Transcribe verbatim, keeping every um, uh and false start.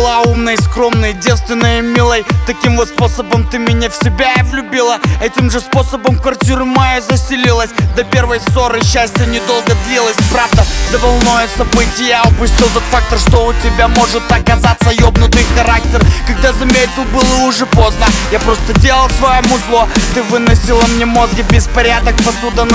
была умной, скромной, девственной и милой. Таким вот способом ты меня в себя и влюбила. Этим же способом в квартиру мою заселилась. До первой ссоры счастье недолго длилось. Правда, за волной событий я упустил тот фактор, что у тебя может оказаться ёбнутый характер. Когда заметил, было уже поздно. Я просто делал свое музло. Ты выносила мне мозги, беспорядок, посуда на